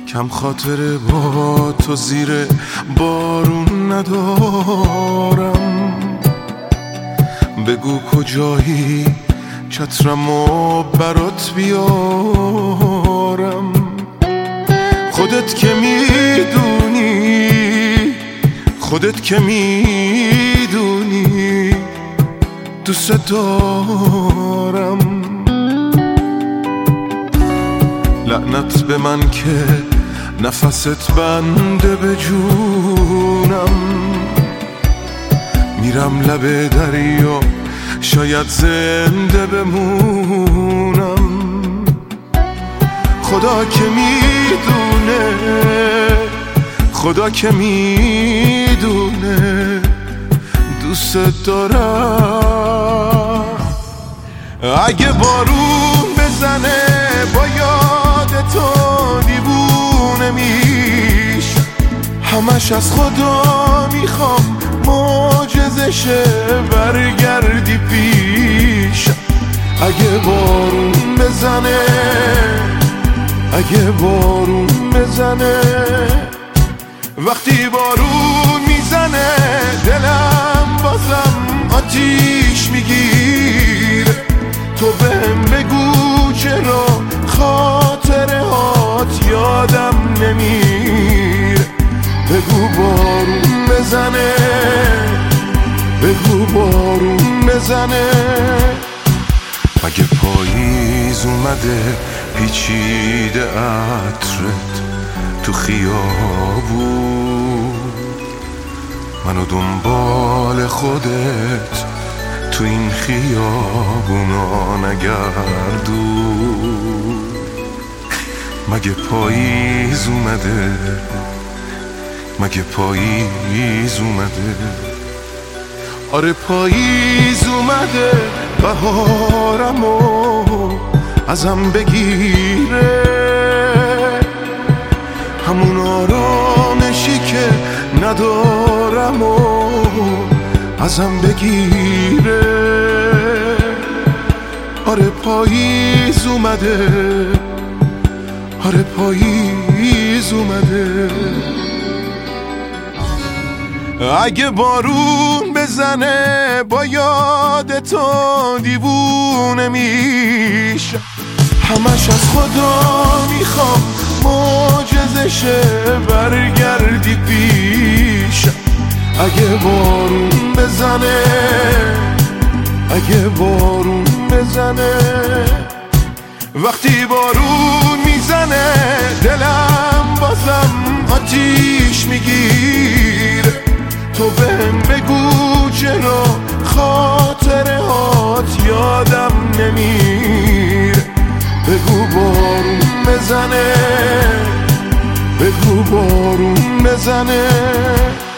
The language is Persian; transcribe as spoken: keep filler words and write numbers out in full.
کم خاطره با تو زیر بارون ندارم. بگو کجایی چترمو برات بیارم. خودت که میدونی، خودت که میدونی دوست دارم. لعنت به من که نفست بنده به جونم. میرم لب دریا شاید زنده بمونم. خدا که میدونه، خدا که میدونه دوست دارم. اگه بارون بزنه با یاد تو دیوونه میش، همش از خدا میخوام معجزه شه برگردی پیش. اگه بارون بزنه، اگه بارون بزنه، وقتی بارون میزنه دلم بازم آتیش میگیره. تو بهم بگو چرا خاطره هات یادم نمیره. بگو بارون بزنه، بگو بارون بزنه. مگه پاییز اومده پیچیده عطرت تو خیابون، منو دنبال خودت تو این خیابونا نگردون. مگه پاییز اومده، مگه پاییز اومده؟ آره پاییز اومده، بهارمو ازم بگیره. همون آرامشی که ندارم و ازم بگیره. آره پاییز اومده، آره پاییز اومده. اگه بارون بزنه با یاد تو دیوونه میشه، همش از خدا میخوام معجزه شه برگردی پیش. اگه بارون بزنه، اگه بارون بزنه، وقتی بارون میزنه دلم بازم آتیش میگیره. تو بهم بگو چرا خاطره هات یادم نمیره. بگو بارون بزنه، بگو بارون بزنه.